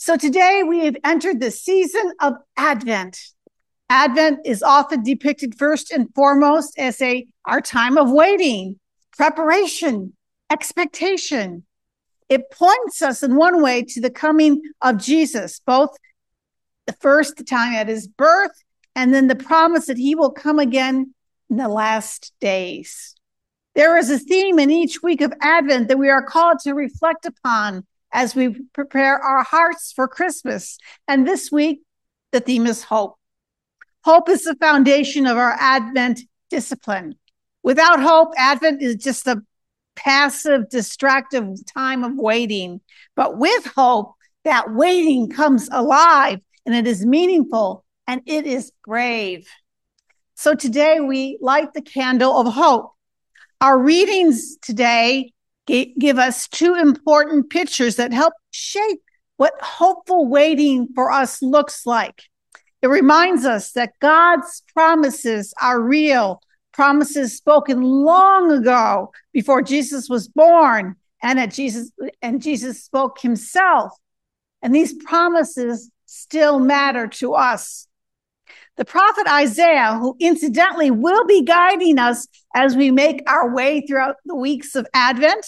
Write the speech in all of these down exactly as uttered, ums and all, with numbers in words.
So today we have entered the season of Advent. Advent is often depicted first and foremost as a our time of waiting, preparation, expectation. It points us in one way to the coming of Jesus, both the first time at his birth and then the promise that he will come again in the last days. There is a theme in each week of Advent that we are called to reflect upon as we prepare our hearts for Christmas. And this week, the theme is hope. Hope is the foundation of our Advent discipline. Without hope, Advent is just a passive, distractive time of waiting. But with hope, that waiting comes alive and it is meaningful and it is brave. So today we light the candle of hope. Our readings today give us two important pictures that help shape what hopeful waiting for us looks like. It reminds us that God's promises are real, promises spoken long ago before Jesus was born, and that Jesus and Jesus spoke himself. And these promises still matter to us. The prophet Isaiah, who incidentally will be guiding us as we make our way throughout the weeks of Advent,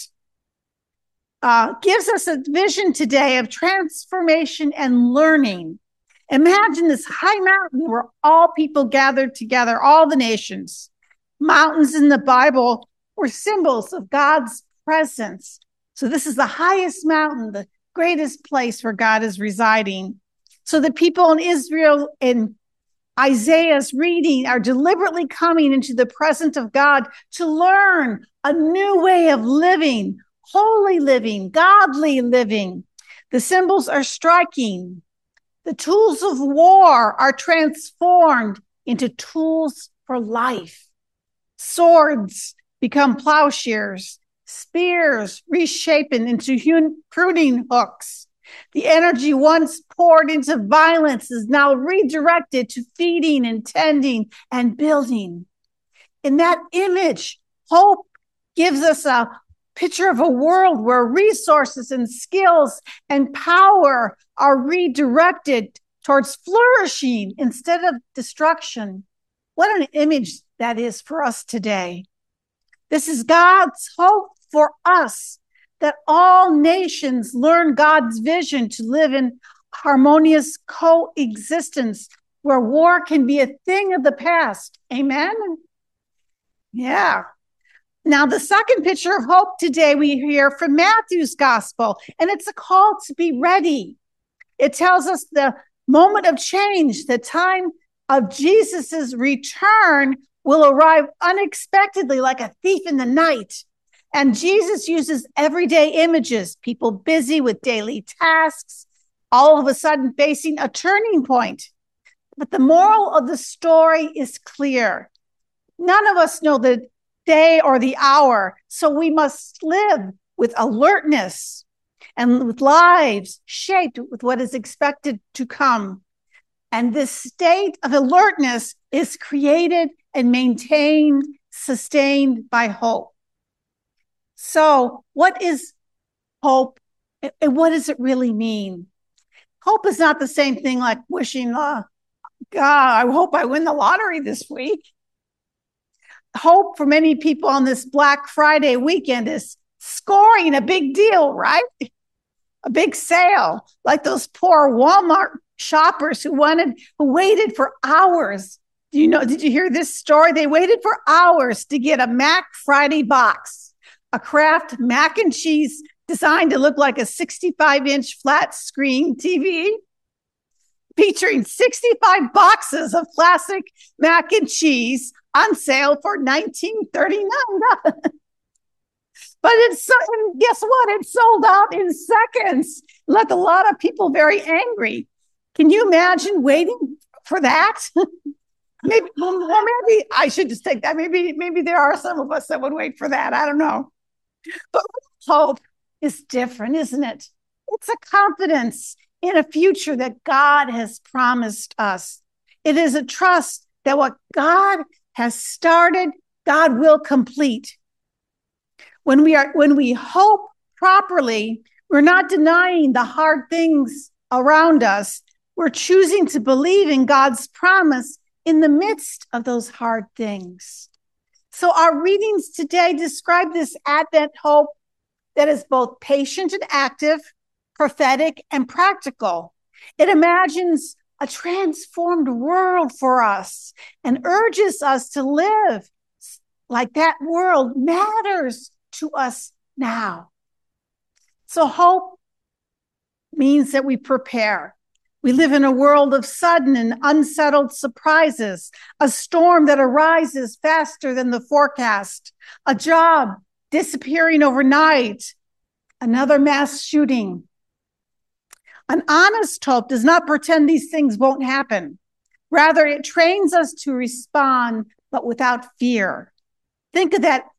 uh, gives us a vision today of transformation and learning. Imagine this high mountain where all people gathered together, all the nations. Mountains in the Bible were symbols of God's presence. So this is the highest mountain, the greatest place where God is residing. So the people in Israel in Isaiah's reading are deliberately coming into the presence of God to learn a new way of living, holy living, godly living. The symbols are striking. The tools of war are transformed into tools for life. Swords become plowshares, spears reshapen into pruning hooks. The energy once poured into violence is now redirected to feeding and tending and building. In that image, hope gives us a picture of a world where resources and skills and power are redirected towards flourishing instead of destruction. What an image that is for us today. This is God's hope for us, that all nations learn God's vision to live in harmonious coexistence where war can be a thing of the past. Amen? Yeah. Now, the second picture of hope today we hear from Matthew's gospel, and it's a call to be ready. It tells us the moment of change, the time of Jesus's return will arrive unexpectedly like a thief in the night. And Jesus uses everyday images, people busy with daily tasks, all of a sudden facing a turning point. But the moral of the story is clear. None of us know the day or the hour, so we must live with alertness and with lives shaped with what is expected to come. And this state of alertness is created and maintained, sustained by hope. So what is hope and what does it really mean? Hope is not the same thing like wishing, uh, God, I hope I win the lottery this week. Hope for many people on this Black Friday weekend is scoring a big deal, right? A big sale, like those poor Walmart shoppers who wanted, who waited for hours. Do you know, did you hear this story? They waited for hours to get a Mac Friday box, a Kraft mac and cheese designed to look like a sixty-five inch flat screen T V, featuring sixty-five boxes of classic mac and cheese on sale for nineteen thirty-nine. But it's so, and guess what? It sold out in seconds. Left a lot of people very angry. Can you imagine waiting for that? maybe, or maybe I should just take that. Maybe, maybe there are some of us that would wait for that. I don't know. But hope is different, isn't it? It's a confidence in a future that God has promised us. It is a trust that what God has started, God will complete. When we are, when we hope properly, we're not denying the hard things around us, we're choosing to believe in God's promise in the midst of those hard things. So our readings today describe this Advent hope that is both patient and active, prophetic and practical. It imagines a transformed world for us and urges us to live like that world matters to us now. So hope means that we prepare. We live in a world of sudden and unsettled surprises, a storm that arises faster than the forecast, a job disappearing overnight, another mass shooting. An honest hope does not pretend these things won't happen. Rather, it trains us to respond, but without fear. Think of that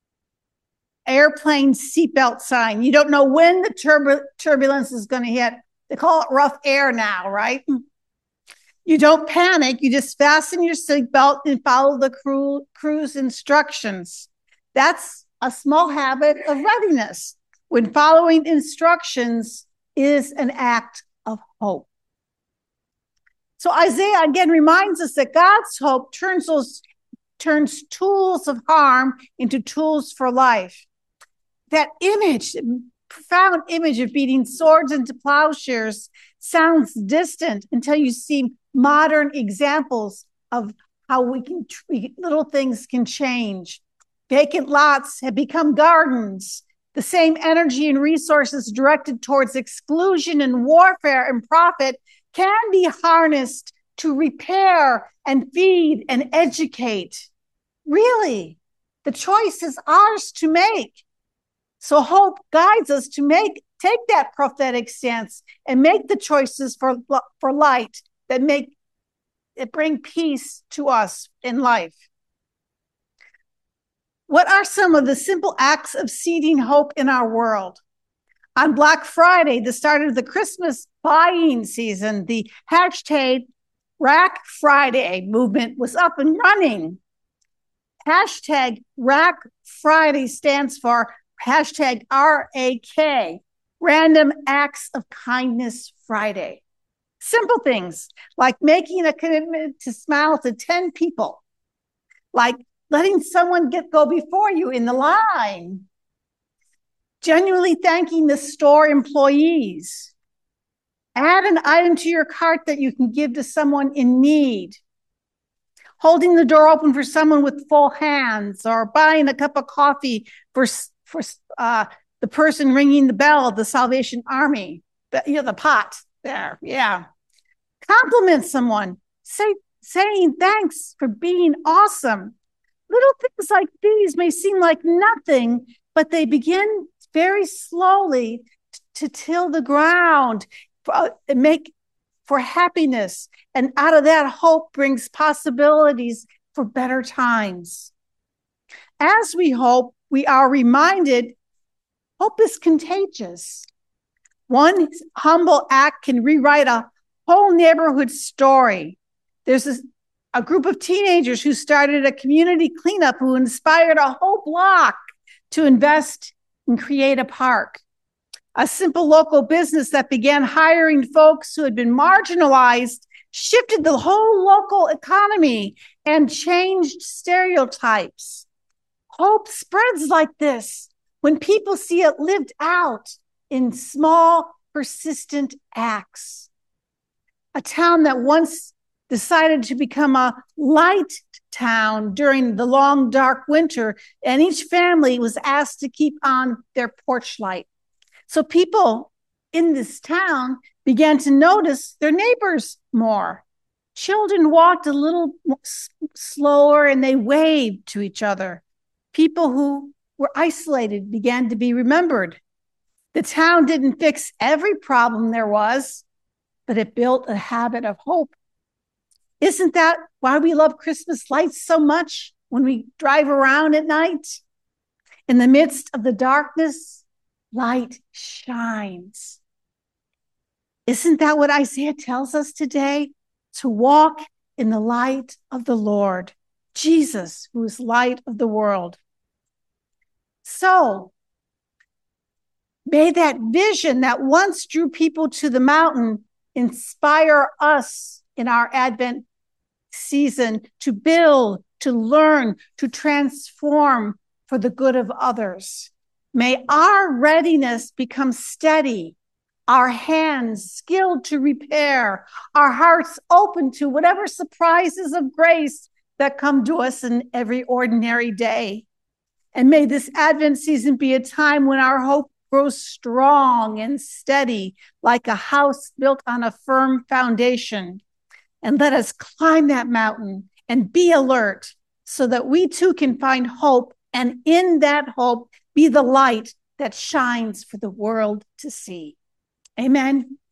airplane seatbelt sign. You don't know when the turbu- turbulence is going to hit. They call it rough air now, right? You don't panic. You just fasten your seatbelt and follow the cru- cruise instructions. That's a small habit of readiness, when following instructions is an act of hope. So Isaiah again reminds us that God's hope turns those turns tools of harm into tools for life. That image, profound image of beating swords into plowshares sounds distant until you see modern examples of how we can we, little things can change. Vacant lots have become gardens. The same energy and resources directed towards exclusion and warfare and profit can be harnessed to repair and feed and educate. Really, the choice is ours to make. So hope guides us to make take that prophetic stance and make the choices for, for light that make that bring peace to us in life. What are some of the simple acts of seeding hope in our world? On Black Friday, the start of the Christmas buying season, the hashtag Rack Friday movement was up and running. Hashtag Rack Friday stands for hashtag R A K, Random Acts of Kindness Friday. Simple things like making a commitment to smile to ten people, like letting someone get go before you in the line, genuinely thanking the store employees, add an item to your cart that you can give to someone in need, holding the door open for someone with full hands, or buying a cup of coffee for, for uh, the person ringing the bell of the Salvation Army, the, you know, the pot there, yeah. Compliment someone, say, saying thanks for being awesome. Little things like these may seem like nothing, but they begin very slowly to till the ground uh, and make for happiness. And out of that, hope brings possibilities for better times. As we hope, we are reminded hope is contagious. One humble act can rewrite a whole neighborhood story. There's this, a group of teenagers who started a community cleanup who inspired a whole block to invest and create a park. A simple local business that began hiring folks who had been marginalized shifted the whole local economy and changed stereotypes. Hope spreads like this when people see it lived out in small, persistent acts. A town that once decided to become a light town during the long, dark winter, and each family was asked to keep on their porch light. So people in this town began to notice their neighbors more. Children walked a little slower and they waved to each other. People who were isolated began to be remembered. The town didn't fix every problem there was, but it built a habit of hope. Isn't that why we love Christmas lights so much when we drive around at night? In the midst of the darkness, light shines. Isn't that what Isaiah tells us today? To walk in the light of the Lord, Jesus, who is light of the world. So, May that vision that once drew people to the mountain inspire us in our Advent season to build, to learn, to transform for the good of others. May our readiness become steady, our hands skilled to repair, our hearts open to whatever surprises of grace that come to us in every ordinary day. And may this Advent season be a time when our hope grows strong and steady, like a house built on a firm foundation. And let us climb that mountain and be alert so that we too can find hope, and in that hope be the light that shines for the world to see. Amen.